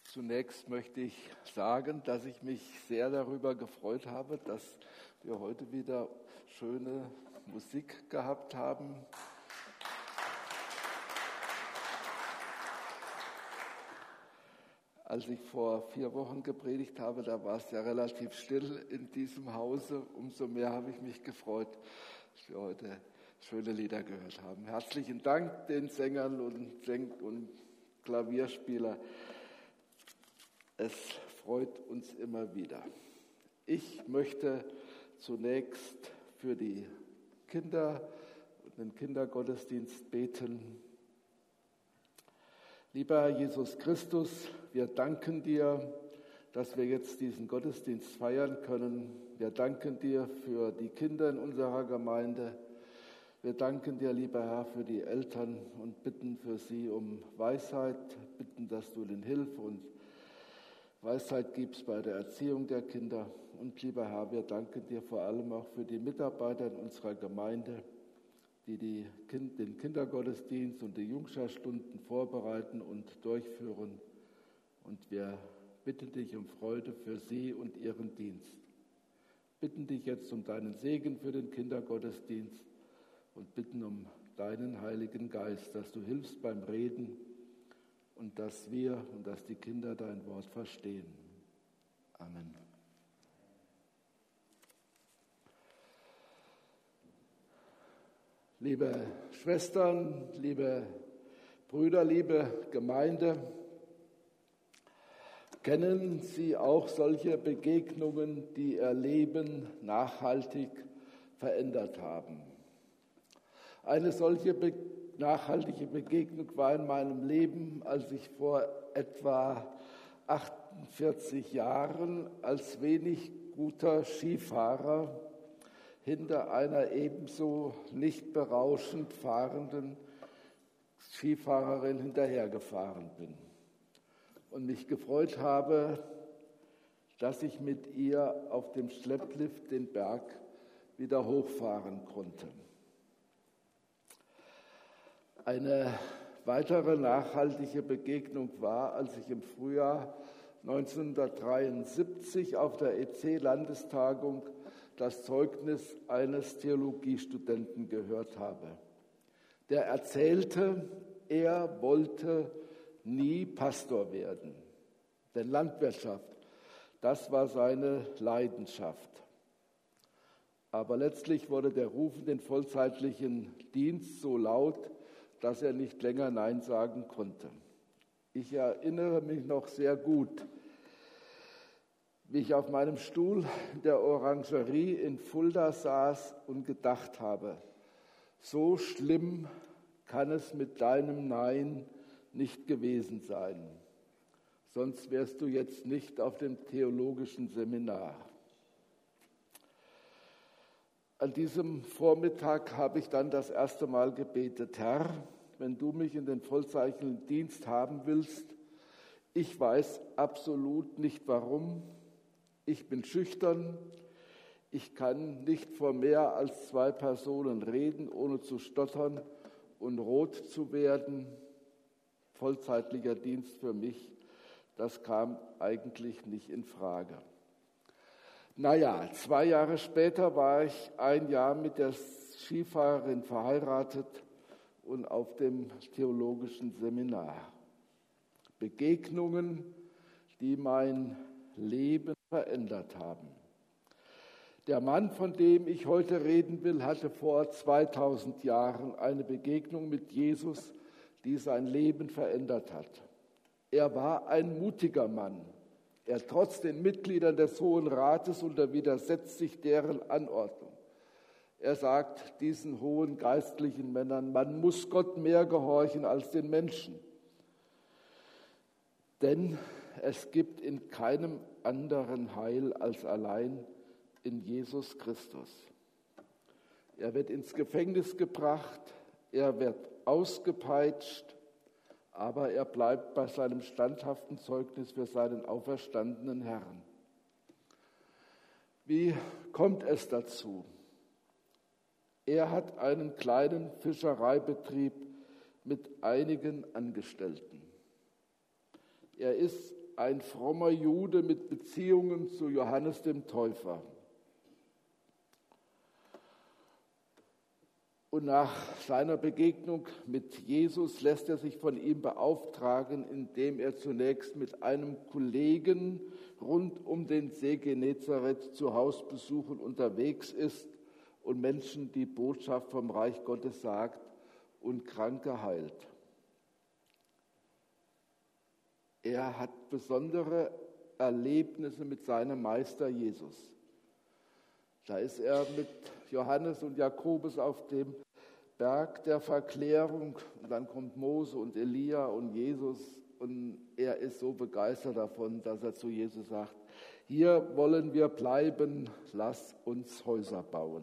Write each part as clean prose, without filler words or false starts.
Zunächst möchte ich sagen, dass ich mich sehr darüber gefreut habe, dass wir heute wieder schöne Musik gehabt haben. Als ich vor 4 Wochen gepredigt habe, da war es ja relativ still in diesem Hause. Umso mehr habe ich mich gefreut, dass wir heute schöne Lieder gehört haben. Herzlichen Dank den Sängern und Klavierspielern. Es freut uns immer wieder. Ich möchte zunächst für die Kinder und den Kindergottesdienst beten. Lieber Jesus Christus, wir danken dir, dass wir jetzt diesen Gottesdienst feiern können. Wir danken dir für die Kinder in unserer Gemeinde. Wir danken dir, lieber Herr, für die Eltern und bitten für sie um Weisheit, bitten, dass du ihnen hilfst und Weisheit gibst bei der Erziehung der Kinder. Und lieber Herr, wir danken dir vor allem auch für die Mitarbeiter in unserer Gemeinde, die den Kindergottesdienst und die Jungscharstunden vorbereiten und durchführen. Und wir bitten dich um Freude für sie und ihren Dienst. Bitten dich jetzt um deinen Segen für den Kindergottesdienst und bitten um deinen Heiligen Geist, dass du hilfst beim Reden und dass wir und dass die Kinder dein Wort verstehen. Amen. Liebe Schwestern, liebe Brüder, liebe Gemeinde, kennen Sie auch solche Begegnungen, die Ihr Leben nachhaltig verändert haben? Eine solche nachhaltige Begegnung war in meinem Leben, als ich vor etwa 48 Jahren als wenig guter Skifahrer hinter einer ebenso nicht berauschend fahrenden Skifahrerin hinterhergefahren bin und mich gefreut habe, dass ich mit ihr auf dem Schlepplift den Berg wieder hochfahren konnte. Eine weitere nachhaltige Begegnung war, als ich im Frühjahr 1973 auf der EC-Landestagung das Zeugnis eines Theologiestudenten gehört habe. Der erzählte, er wollte nie Pastor werden, denn Landwirtschaft, das war seine Leidenschaft. Aber letztlich wurde der Ruf in den vollzeitlichen Dienst so laut, dass er nicht länger Nein sagen konnte. Ich erinnere mich noch sehr gut, wie ich auf meinem Stuhl in der Orangerie in Fulda saß und gedacht habe, so schlimm kann es mit deinem Nein nicht gewesen sein. Sonst wärst du jetzt nicht auf dem theologischen Seminar. An diesem Vormittag habe ich dann das erste Mal gebetet, Herr, wenn du mich in den vollzeitlichen Dienst haben willst, ich weiß absolut nicht warum, ich bin schüchtern, ich kann nicht vor mehr als 2 Personen reden, ohne zu stottern und rot zu werden. Vollzeitlicher Dienst für mich, das kam eigentlich nicht in Frage. 2 Jahre später war ich 1 Jahr mit der Skifahrerin verheiratet und auf dem theologischen Seminar. Begegnungen, die mein Leben verändert haben. Der Mann, von dem ich heute reden will, hatte vor 2000 Jahren eine Begegnung mit Jesus, die sein Leben verändert hat. Er war ein mutiger Mann. Er trotzt den Mitgliedern des Hohen Rates und er widersetzt sich deren Anordnung. Er sagt diesen hohen geistlichen Männern, man muss Gott mehr gehorchen als den Menschen. Denn es gibt in keinem anderen Heil als allein in Jesus Christus. Er wird ins Gefängnis gebracht, er wird ausgepeitscht, aber er bleibt bei seinem standhaften Zeugnis für seinen auferstandenen Herrn. Wie kommt es dazu? Er hat einen kleinen Fischereibetrieb mit einigen Angestellten. Er ist ein frommer Jude mit Beziehungen zu Johannes dem Täufer. Und nach seiner Begegnung mit Jesus lässt er sich von ihm beauftragen, indem er zunächst mit einem Kollegen rund um den See Genezareth zu Hausbesuchen unterwegs ist und Menschen die Botschaft vom Reich Gottes sagt und Kranke heilt. Er hat besondere Erlebnisse mit seinem Meister Jesus. Da ist er mit Johannes und Jakobus auf dem Berg der Verklärung und dann kommt Mose und Elia und Jesus und er ist so begeistert davon, dass er zu Jesus sagt, hier wollen wir bleiben, lass uns Häuser bauen.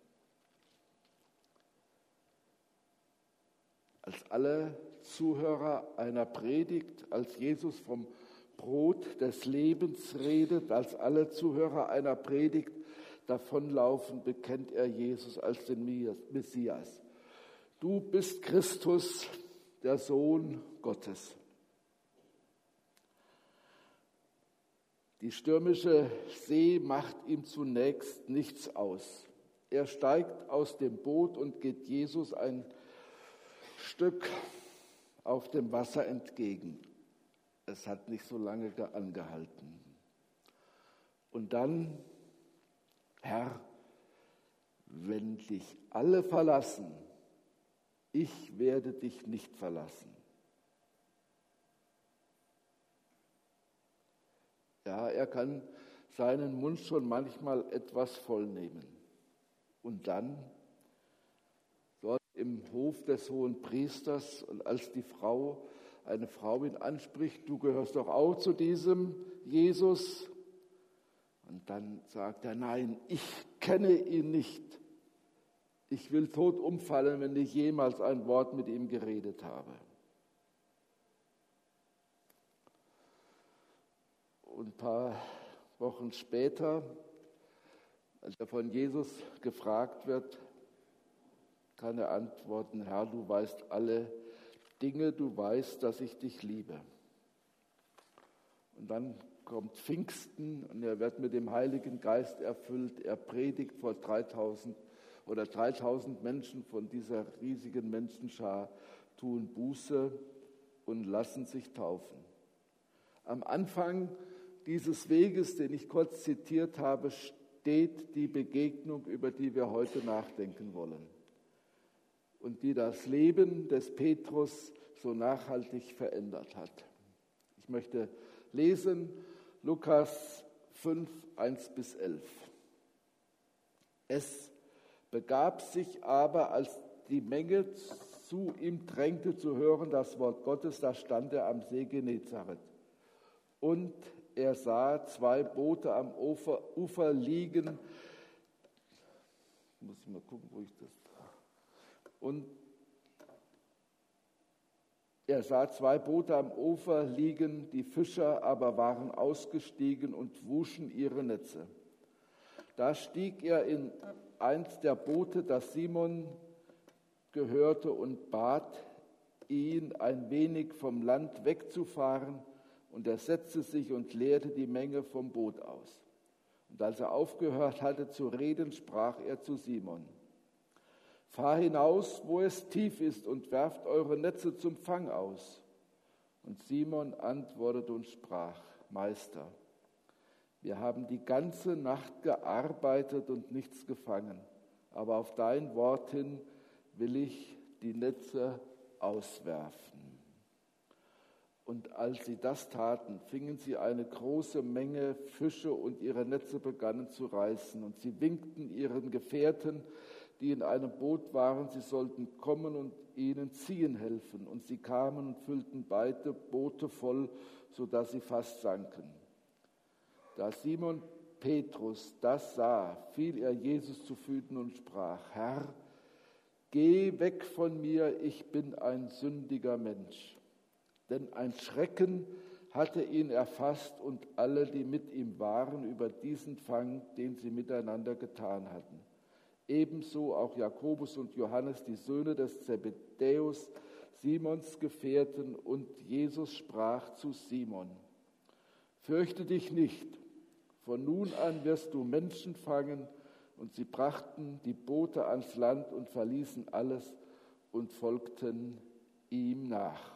Als alle Zuhörer einer Predigt, als Jesus vom Brot des Lebens redet, als alle Zuhörer einer Predigt davonlaufen, bekennt er Jesus als den Messias. Du bist Christus, der Sohn Gottes. Die stürmische See macht ihm zunächst nichts aus. Er steigt aus dem Boot und geht Jesus ein Stück auf dem Wasser entgegen. Es hat nicht so lange angehalten. Und dann, Herr, wenn dich alle verlassen, ich werde dich nicht verlassen. Ja, er kann seinen Mund schon manchmal etwas voll nehmen. Und dann, dort im Hof des Hohenpriesters, und als die Frau, eine Frau ihn anspricht, du gehörst doch auch zu diesem Jesus. Und dann sagt er, nein, ich kenne ihn nicht. Ich will tot umfallen, wenn ich jemals ein Wort mit ihm geredet habe. Und ein paar Wochen später, als er von Jesus gefragt wird, kann er antworten, Herr, du weißt alle Dinge, du weißt, dass ich dich liebe. Und dann kommt Pfingsten und er wird mit dem Heiligen Geist erfüllt. Er predigt vor 3000 Menschen von dieser riesigen Menschenschar, tun Buße und lassen sich taufen. Am Anfang dieses Weges, den ich kurz zitiert habe, steht die Begegnung, über die wir heute nachdenken wollen und die das Leben des Petrus so nachhaltig verändert hat. Ich möchte lesen Lukas 5, 1-11. Es begab sich aber, als die Menge zu ihm drängte zu hören das Wort Gottes, da stand er am See Genezareth. Und er sah zwei Boote am Ufer liegen. Muss ich mal gucken, wo ich das. Und er sah zwei Boote am Ufer liegen, die Fischer aber waren ausgestiegen und wuschen ihre Netze. Da stieg er in eins der Boote, das Simon gehörte, und bat ihn, ein wenig vom Land wegzufahren. Und er setzte sich und leerte die Menge vom Boot aus. Und als er aufgehört hatte zu reden, sprach er zu Simon: Fahr hinaus, wo es tief ist, und werft eure Netze zum Fang aus. Und Simon antwortete und sprach: Meister, wir haben die ganze Nacht gearbeitet und nichts gefangen, aber auf dein Wort hin will ich die Netze auswerfen. Und als sie das taten, fingen sie eine große Menge Fische und ihre Netze begannen zu reißen. Und sie winkten ihren Gefährten, die in einem Boot waren, sie sollten kommen und ihnen ziehen helfen. Und sie kamen und füllten beide Boote voll, sodass sie fast sanken. Da Simon Petrus das sah, fiel er Jesus zu Füßen und sprach: Herr, geh weg von mir, ich bin ein sündiger Mensch. Denn ein Schrecken hatte ihn erfasst und alle, die mit ihm waren, über diesen Fang, den sie miteinander getan hatten. Ebenso auch Jakobus und Johannes, die Söhne des Zebedäus, Simons Gefährten. Und Jesus sprach zu Simon: Fürchte dich nicht, von nun an wirst du Menschen fangen. Und sie brachten die Boote ans Land und verließen alles und folgten ihm nach.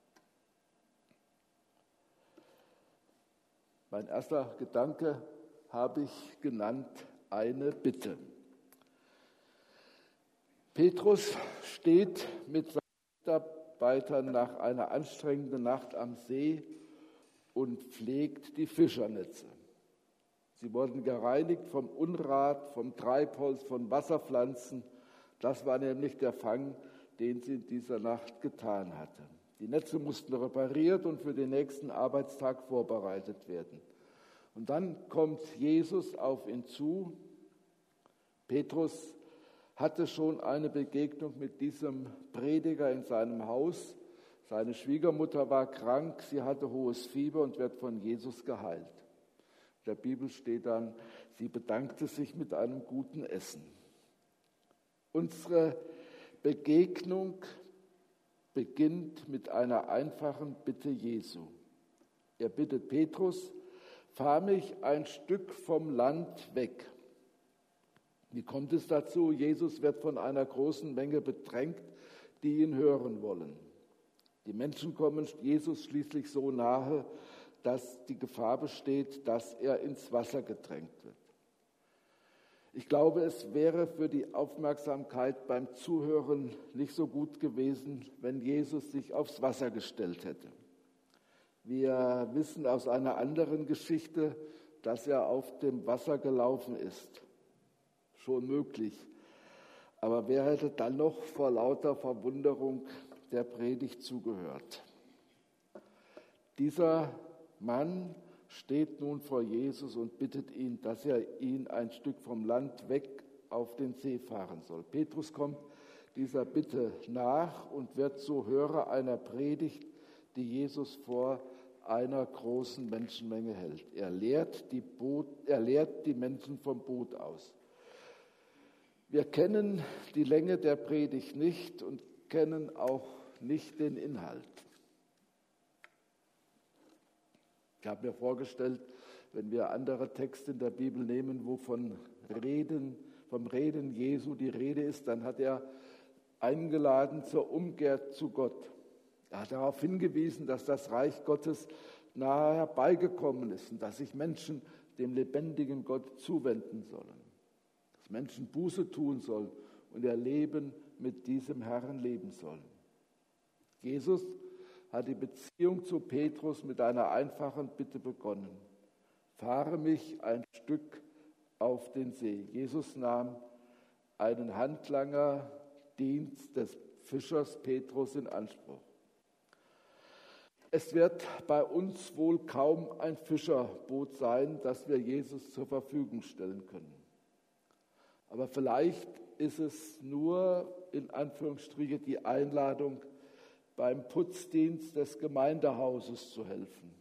Mein erster Gedanke habe ich genannt, eine Bitte. Petrus steht mit seinen Mitarbeitern nach einer anstrengenden Nacht am See und pflegt die Fischernetze. Sie wurden gereinigt vom Unrat, vom Treibholz, von Wasserpflanzen. Das war nämlich der Fang, den sie in dieser Nacht getan hatten. Die Netze mussten repariert und für den nächsten Arbeitstag vorbereitet werden. Und dann kommt Jesus auf ihn zu. Petrus hatte schon eine Begegnung mit diesem Prediger in seinem Haus. Seine Schwiegermutter war krank, sie hatte hohes Fieber und wird von Jesus geheilt. In der Bibel steht dann, sie bedankte sich mit einem guten Essen. Unsere Begegnung beginnt mit einer einfachen Bitte Jesu. Er bittet Petrus, fahr mich ein Stück vom Land weg. Wie kommt es dazu? Jesus wird von einer großen Menge bedrängt, die ihn hören wollen. Die Menschen kommen Jesus schließlich so nahe, dass die Gefahr besteht, dass er ins Wasser gedrängt wird. Ich glaube, es wäre für die Aufmerksamkeit beim Zuhören nicht so gut gewesen, wenn Jesus sich aufs Wasser gestellt hätte. Wir wissen aus einer anderen Geschichte, dass er auf dem Wasser gelaufen ist. Schon möglich. Aber wer hätte dann noch vor lauter Verwunderung der Predigt zugehört? Dieser Mann steht nun vor Jesus und bittet ihn, dass er ihn ein Stück vom Land weg auf den See fahren soll. Petrus kommt dieser Bitte nach und wird so Hörer einer Predigt, die Jesus vor einer großen Menschenmenge hält. Er lehrt die Menschen vom Boot aus. Wir kennen die Länge der Predigt nicht und kennen auch nicht den Inhalt. Ich habe mir vorgestellt, wenn wir andere Texte in der Bibel nehmen, wo vom Reden Jesu die Rede ist, dann hat er eingeladen zur Umkehr zu Gott. Er hat darauf hingewiesen, dass das Reich Gottes nahe herbeigekommen ist und dass sich Menschen dem lebendigen Gott zuwenden sollen. Dass Menschen Buße tun sollen und ihr Leben mit diesem Herrn leben sollen. Jesus hat die Beziehung zu Petrus mit einer einfachen Bitte begonnen. Fahre mich ein Stück auf den See. Jesus nahm einen Handlangerdienst des Fischers Petrus in Anspruch. Es wird bei uns wohl kaum ein Fischerboot sein, das wir Jesus zur Verfügung stellen können. Aber vielleicht ist es nur in Anführungsstrichen die Einladung, beim Putzdienst des Gemeindehauses zu helfen.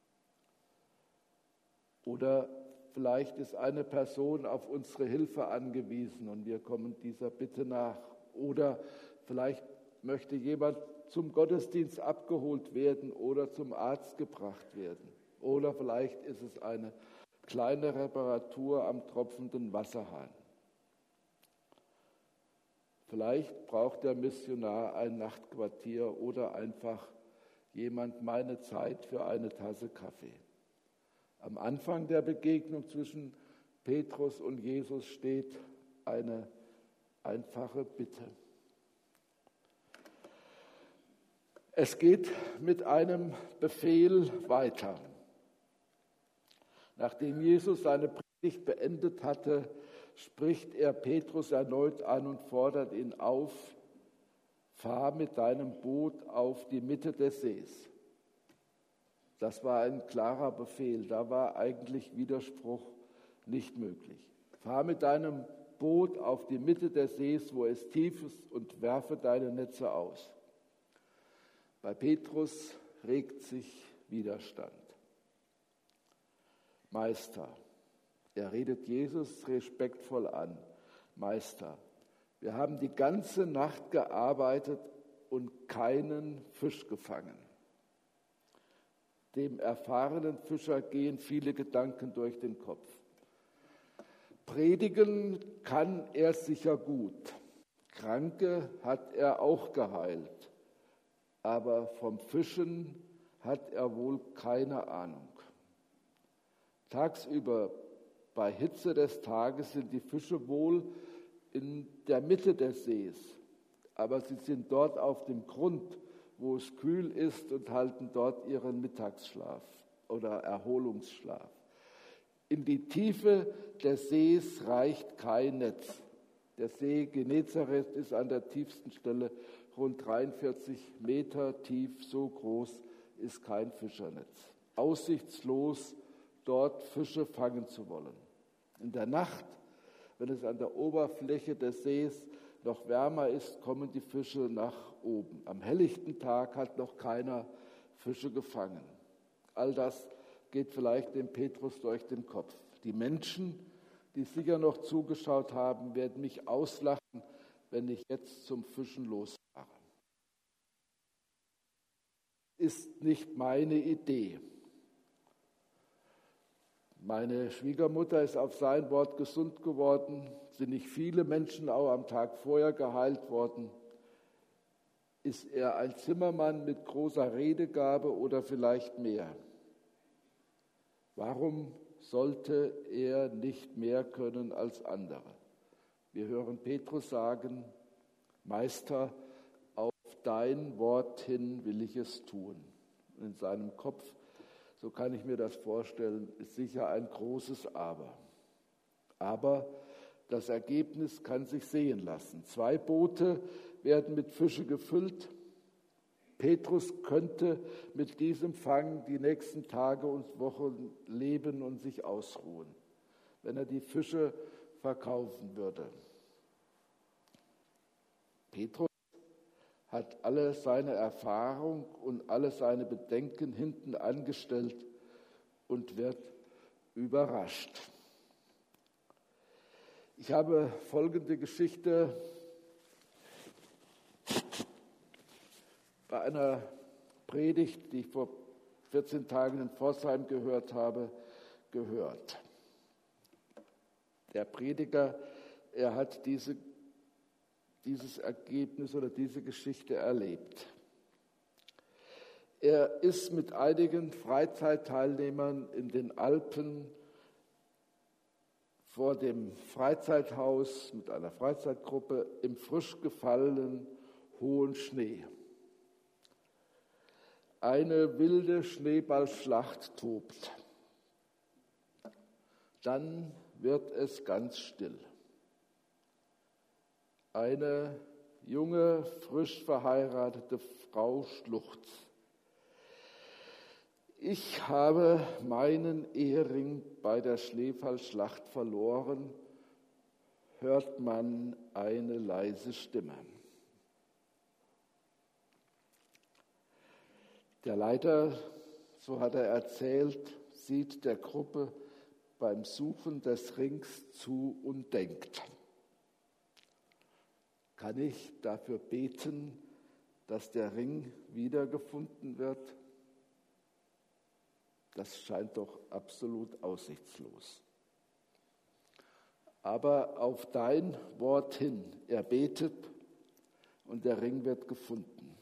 Oder vielleicht ist eine Person auf unsere Hilfe angewiesen und wir kommen dieser Bitte nach. Oder vielleicht möchte jemand zum Gottesdienst abgeholt werden oder zum Arzt gebracht werden. Oder vielleicht ist es eine kleine Reparatur am tropfenden Wasserhahn. Vielleicht braucht der Missionar ein Nachtquartier oder einfach jemand meine Zeit für eine Tasse Kaffee. Am Anfang der Begegnung zwischen Petrus und Jesus steht eine einfache Bitte. Es geht mit einem Befehl weiter. Nachdem Jesus seine Predigt beendet hatte, spricht er Petrus erneut an und fordert ihn auf, fahr mit deinem Boot auf die Mitte des Sees. Das war ein klarer Befehl, da war eigentlich Widerspruch nicht möglich. Fahr mit deinem Boot auf die Mitte des Sees, wo es tief ist, und werfe deine Netze aus. Bei Petrus regt sich Widerstand. Meister, er redet Jesus respektvoll an. Meister, wir haben die ganze Nacht gearbeitet und keinen Fisch gefangen. Dem erfahrenen Fischer gehen viele Gedanken durch den Kopf. Predigen kann er sicher gut. Kranke hat er auch geheilt. Aber vom Fischen hat er wohl keine Ahnung. Tagsüber bei Hitze des Tages sind die Fische wohl in der Mitte des Sees, aber sie sind dort auf dem Grund, wo es kühl ist und halten dort ihren Mittagsschlaf oder Erholungsschlaf. In die Tiefe des Sees reicht kein Netz. Der See Genezareth ist an der tiefsten Stelle rund 43 Meter tief, so groß ist kein Fischernetz. Aussichtslos, dort Fische fangen zu wollen. In der Nacht, wenn es an der Oberfläche des Sees noch wärmer ist, kommen die Fische nach oben. Am helllichten Tag hat noch keiner Fische gefangen. All das geht vielleicht dem Petrus durch den Kopf. Die Menschen, die sicher noch zugeschaut haben, werden mich auslachen, wenn ich jetzt zum Fischen losfahre. Ist nicht meine Idee. Meine Schwiegermutter ist auf sein Wort gesund geworden, sind nicht viele Menschen auch am Tag vorher geheilt worden. Ist er ein Zimmermann mit großer Redegabe oder vielleicht mehr? Warum sollte er nicht mehr können als andere? Wir hören Petrus sagen, Meister, auf dein Wort hin will ich es tun. Und in seinem Kopf, so kann ich mir das vorstellen, ist sicher ein großes Aber. Aber das Ergebnis kann sich sehen lassen. 2 Boote werden mit Fische gefüllt. Petrus könnte mit diesem Fang die nächsten Tage und Wochen leben und sich ausruhen, wenn er die Fische verkaufen würde. Petrus hat alle seine Erfahrung und alle seine Bedenken hinten angestellt und wird überrascht. Ich habe folgende Geschichte bei einer Predigt, die ich vor 14 Tagen in Pforzheim gehört habe, gehört. Der Prediger, er hat dieses Ergebnis oder diese Geschichte erlebt. Er ist mit einigen Freizeitteilnehmern in den Alpen vor dem Freizeithaus mit einer Freizeitgruppe im frisch gefallenen hohen Schnee. Eine wilde Schneeballschlacht tobt. Dann wird es ganz still. Eine junge, frisch verheiratete Frau schluchzt. Ich habe meinen Ehering bei der Schneeballschlacht verloren, hört man eine leise Stimme. Der Leiter, so hat er erzählt, sieht der Gruppe beim Suchen des Rings zu und denkt: Kann ich dafür beten, dass der Ring wiedergefunden wird? Das scheint doch absolut aussichtslos. Aber auf dein Wort hin, er betet und der Ring wird gefunden.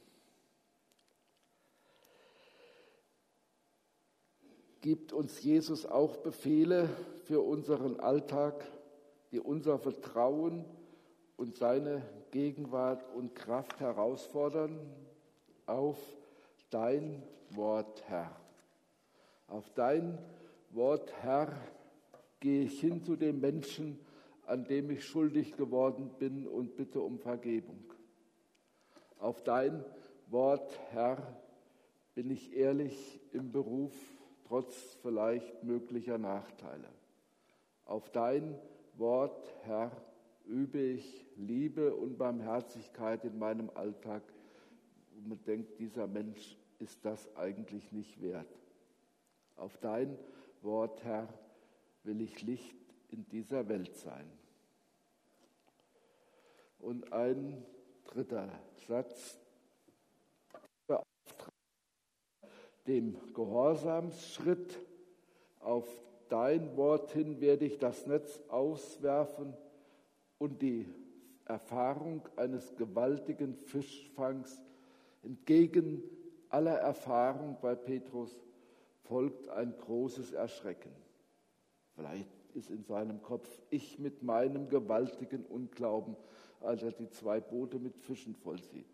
Gibt uns Jesus auch Befehle für unseren Alltag, die unser Vertrauen und seine Gegenwart und Kraft herausfordern? Auf dein Wort, Herr. Auf dein Wort, Herr, gehe ich hin zu dem Menschen, an dem ich schuldig geworden bin, und bitte um Vergebung. Auf dein Wort, Herr, bin ich ehrlich im Beruf, trotz vielleicht möglicher Nachteile. Auf dein Wort, Herr, übe ich Liebe und Barmherzigkeit in meinem Alltag. Und man denkt, dieser Mensch ist das eigentlich nicht wert. Auf dein Wort, Herr, will ich Licht in dieser Welt sein. Und ein dritter Satz. dem Gehorsamsschritt. Auf dein Wort hin werde ich das Netz auswerfen und die Erfahrung eines gewaltigen Fischfangs. Entgegen aller Erfahrung bei Petrus folgt ein großes Erschrecken. Vielleicht ist in seinem Kopf, ich mit meinem gewaltigen Unglauben, als er die 2 Boote mit Fischen voll sieht.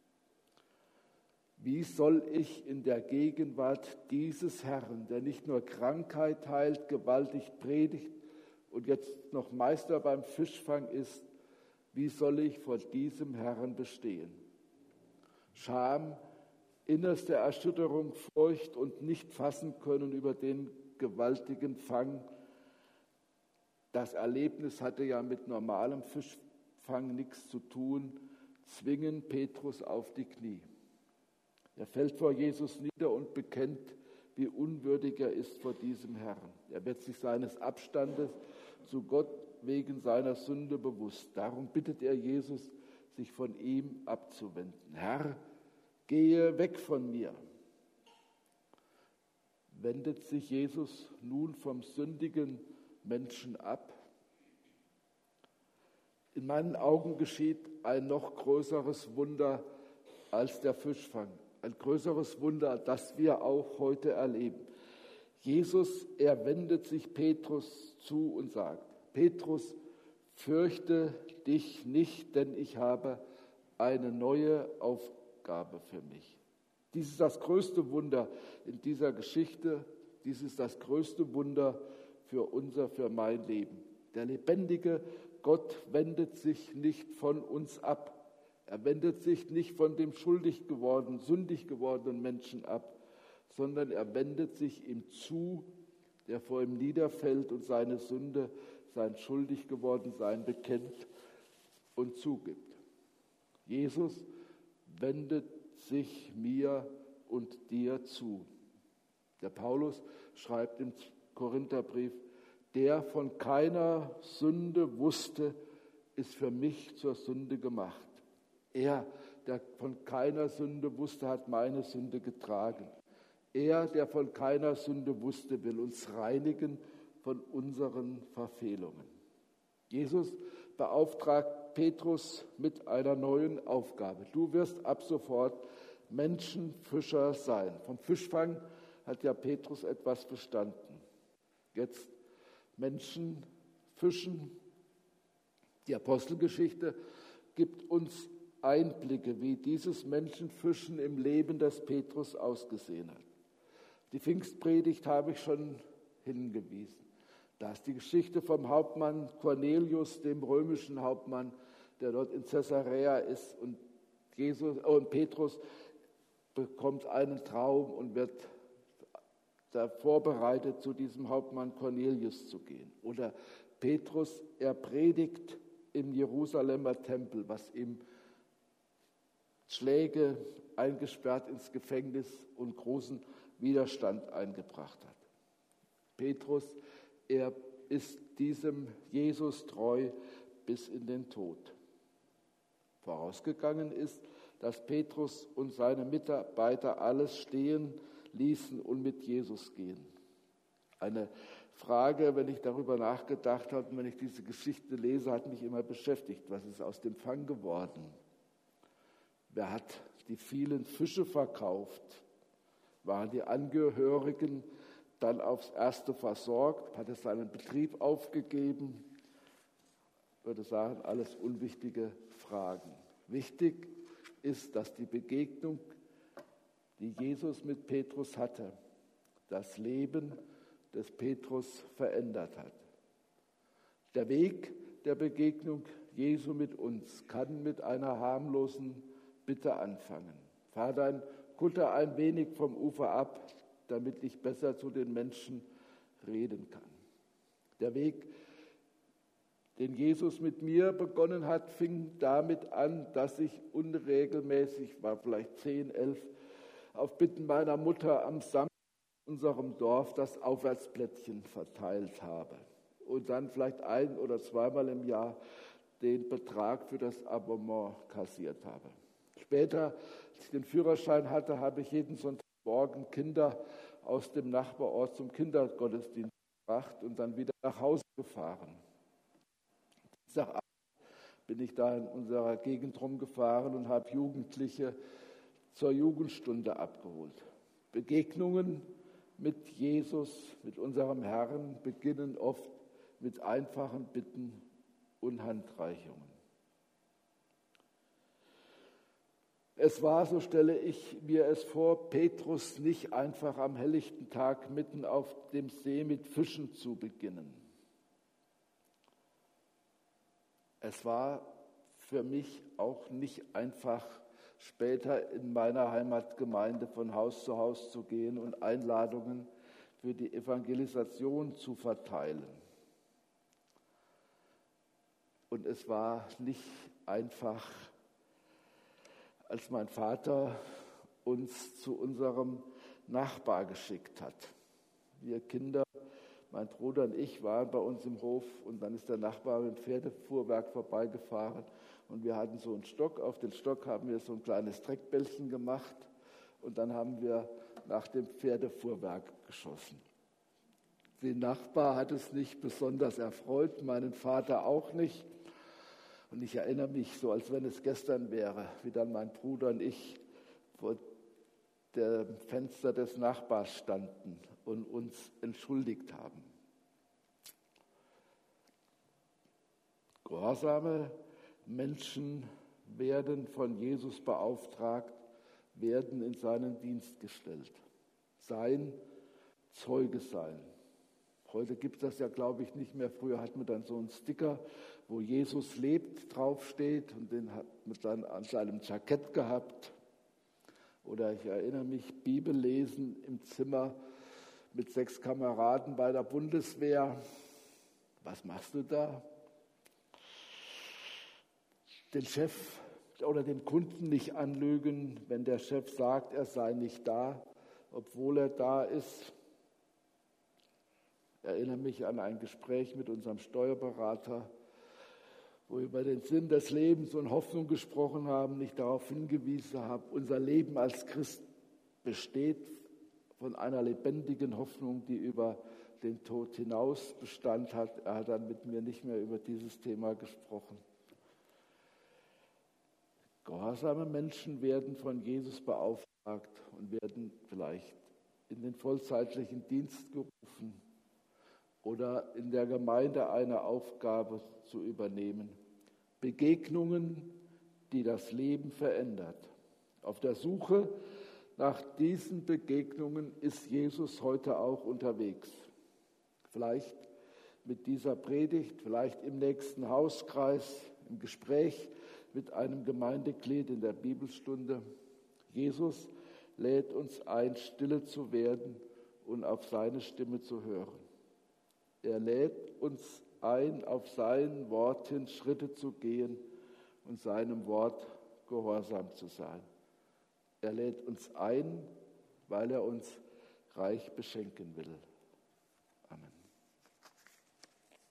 Wie soll ich in der Gegenwart dieses Herrn, der nicht nur Krankheit heilt, gewaltig predigt und jetzt noch Meister beim Fischfang ist, wie soll ich vor diesem Herrn bestehen? Scham, innerste Erschütterung, Furcht und nicht fassen können über den gewaltigen Fang. Das Erlebnis hatte ja mit normalem Fischfang nichts zu tun, zwingen Petrus auf die Knie. Er fällt vor Jesus nieder und bekennt, wie unwürdig er ist vor diesem Herrn. Er wird sich seines Abstandes zu Gott wegen seiner Sünde bewusst. Darum bittet er Jesus, sich von ihm abzuwenden. Herr, gehe weg von mir. Wendet sich Jesus nun vom sündigen Menschen ab? In meinen Augen geschieht ein noch größeres Wunder als der Fischfang. Ein größeres Wunder, das wir auch heute erleben. Jesus, er wendet sich Petrus zu und sagt, Petrus, fürchte dich nicht, denn ich habe eine neue Aufgabe für mich. Dies ist das größte Wunder in dieser Geschichte. Dies ist das größte Wunder für mein Leben. Der lebendige Gott wendet sich nicht von uns ab. Er wendet sich nicht von dem sündig gewordenen Menschen ab, sondern er wendet sich ihm zu, der vor ihm niederfällt und seine Sünde, sein schuldig geworden sein bekennt und zugibt. Jesus wendet sich mir und dir zu. Der Paulus schreibt im Korintherbrief, der von keiner Sünde wusste, ist für mich zur Sünde gemacht. Er, der von keiner Sünde wusste, hat meine Sünde getragen. Er, der von keiner Sünde wusste, will uns reinigen von unseren Verfehlungen. Jesus beauftragt Petrus mit einer neuen Aufgabe. Du wirst ab sofort Menschenfischer sein. Vom Fischfang hat ja Petrus etwas verstanden. Jetzt Menschen fischen. Die Apostelgeschichte gibt uns Einblicke, wie dieses Menschenfischen im Leben des Petrus ausgesehen hat. Die Pfingstpredigt habe ich schon hingewiesen. Da ist die Geschichte vom Hauptmann Cornelius, dem römischen Hauptmann, der dort in Caesarea ist, und Petrus bekommt einen Traum und wird da vorbereitet, zu diesem Hauptmann Cornelius zu gehen. Oder Petrus, er predigt im Jerusalemer Tempel, was ihm Schläge, eingesperrt ins Gefängnis und großen Widerstand eingebracht hat. Petrus, er ist diesem Jesus treu bis in den Tod. Vorausgegangen ist, dass Petrus und seine Mitarbeiter alles stehen ließen und mit Jesus gehen. Eine Frage, wenn ich darüber nachgedacht habe und wenn ich diese Geschichte lese, hat mich immer beschäftigt. Was ist aus dem Fang geworden? Wer hat die vielen Fische verkauft? Waren die Angehörigen dann aufs Erste versorgt? Hat er seinen Betrieb aufgegeben? Ich würde sagen, alles unwichtige Fragen. Wichtig ist, dass die Begegnung, die Jesus mit Petrus hatte, das Leben des Petrus verändert hat. Der Weg der Begegnung Jesu mit uns kann mit einer harmlosen Bitte anfangen. Fahr dein Kutter ein wenig vom Ufer ab, damit ich besser zu den Menschen reden kann. Der Weg, den Jesus mit mir begonnen hat, fing damit an, dass ich unregelmäßig, war vielleicht 10, 11, auf Bitten meiner Mutter am Samstag in unserem Dorf das Aufwärtsplättchen verteilt habe und dann vielleicht 1- oder zweimal im Jahr den Betrag für das Abonnement kassiert habe. Später, als ich den Führerschein hatte, habe ich jeden Sonntag morgen Kinder aus dem Nachbarort zum Kindergottesdienst gebracht und dann wieder nach Hause gefahren. Dienstagabend bin ich da in unserer Gegend rumgefahren und habe Jugendliche zur Jugendstunde abgeholt. Begegnungen mit Jesus, mit unserem Herrn, beginnen oft mit einfachen Bitten und Handreichungen. Es war, so stelle ich mir es vor, Petrus nicht einfach am helllichten Tag mitten auf dem See mit Fischen zu beginnen. Es war für mich auch nicht einfach, später in meiner Heimatgemeinde von Haus zu Haus zu gehen und Einladungen für die Evangelisation zu verteilen. Und es war nicht einfach, als mein Vater uns zu unserem Nachbar geschickt hat. Wir Kinder, mein Bruder und ich, waren bei uns im Hof und dann ist der Nachbar mit dem Pferdefuhrwerk vorbeigefahren und wir hatten so einen Stock. Auf den Stock haben wir so ein kleines Dreckbällchen gemacht und dann haben wir nach dem Pferdefuhrwerk geschossen. Den Nachbar hat es nicht besonders erfreut, meinen Vater auch nicht. Und ich erinnere mich so, als wenn es gestern wäre, wie dann mein Bruder und ich vor dem Fenster des Nachbars standen und uns entschuldigt haben. Gehorsame Menschen werden von Jesus beauftragt, werden in seinen Dienst gestellt. Sein Zeuge sein. Heute gibt es das ja, glaube ich, nicht mehr. Früher hat man dann so einen Sticker, wo Jesus lebt, draufsteht und den hat man dann an seinem Jackett gehabt. Oder ich erinnere mich, Bibellesen im Zimmer mit 6 Kameraden bei der Bundeswehr. Was machst du da? Den Chef oder den Kunden nicht anlügen, wenn der Chef sagt, er sei nicht da, obwohl er da ist. Ich erinnere mich an ein Gespräch mit unserem Steuerberater, wo wir über den Sinn des Lebens und Hoffnung gesprochen haben, nicht darauf hingewiesen haben, unser Leben als Christ besteht von einer lebendigen Hoffnung, die über den Tod hinaus Bestand hat. Er hat dann mit mir nicht mehr über dieses Thema gesprochen. Gehorsame Menschen werden von Jesus beauftragt und werden vielleicht in den vollzeitlichen Dienst gerufen oder in der Gemeinde eine Aufgabe zu übernehmen. Begegnungen, die das Leben verändert. Auf der Suche nach diesen Begegnungen ist Jesus heute auch unterwegs. Vielleicht mit dieser Predigt, vielleicht im nächsten Hauskreis, im Gespräch mit einem Gemeindeglied in der Bibelstunde. Jesus lädt uns ein, stille zu werden und auf seine Stimme zu hören. Er lädt uns ein, auf sein Wort hin Schritte zu gehen und seinem Wort gehorsam zu sein. Er lädt uns ein, weil er uns reich beschenken will.